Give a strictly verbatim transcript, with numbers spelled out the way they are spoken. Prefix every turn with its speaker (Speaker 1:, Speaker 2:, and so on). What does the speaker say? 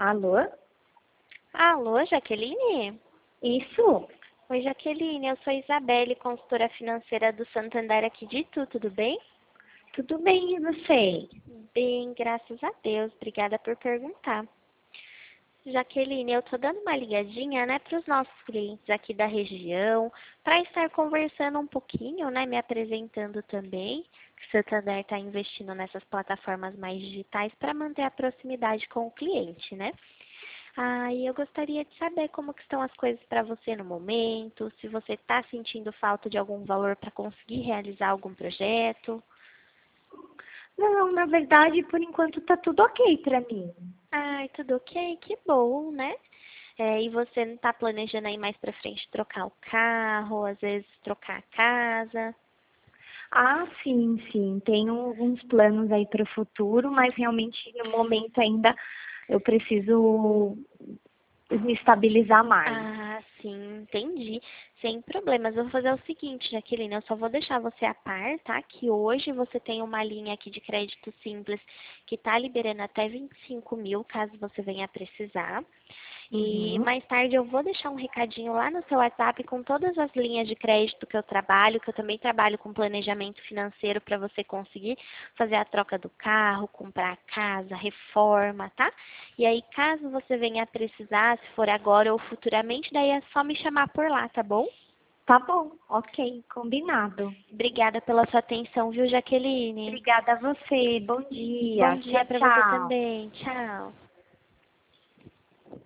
Speaker 1: Alô?
Speaker 2: Alô, Jaqueline?
Speaker 1: Isso?
Speaker 2: Oi, Jaqueline, eu sou Isabelle, consultora financeira do Santander aqui de Itu, tudo bem?
Speaker 1: Tudo bem, e você?
Speaker 2: Bem, graças a Deus, obrigada por perguntar. Jaqueline, eu tô dando uma ligadinha, né, para os nossos clientes aqui da região, para estar conversando um pouquinho, né, me apresentando também, que o Santander está investindo nessas plataformas mais digitais para manter a proximidade com o cliente, né? Ah, e eu gostaria de saber como que estão as coisas para você no momento, se você está sentindo falta de algum valor para conseguir realizar algum projeto.
Speaker 1: Não, na verdade, por enquanto tá tudo ok pra mim.
Speaker 2: Ai, tudo ok? Que bom, né? É, e você não está planejando aí mais para frente trocar o carro, às vezes trocar a casa?
Speaker 1: Ah, sim, sim. Tenho alguns planos aí para o futuro, mas realmente no momento ainda eu preciso me estabilizar mais.
Speaker 2: Ah, sim, entendi. Sem problemas. Eu vou fazer o seguinte, Jaqueline, eu só vou deixar você a par, tá? Que hoje você tem uma linha aqui de crédito simples que tá liberando até vinte e cinco mil, caso você venha a precisar. E
Speaker 1: Uhum.
Speaker 2: mais tarde eu vou deixar um recadinho lá no seu WhatsApp com todas as linhas de crédito que eu trabalho, que eu também trabalho com planejamento financeiro para você conseguir fazer a troca do carro, comprar a casa, reforma, tá? E aí, caso você venha a precisar, se for agora ou futuramente, daí é só me chamar por lá, tá bom?
Speaker 1: Tá bom, ok, combinado.
Speaker 2: Obrigada pela sua atenção, viu, Jaqueline?
Speaker 1: Obrigada a você. Bom
Speaker 2: Bom
Speaker 1: dia.
Speaker 2: dia
Speaker 1: Tchau,
Speaker 2: para você
Speaker 1: tchau.
Speaker 2: também. Tchau.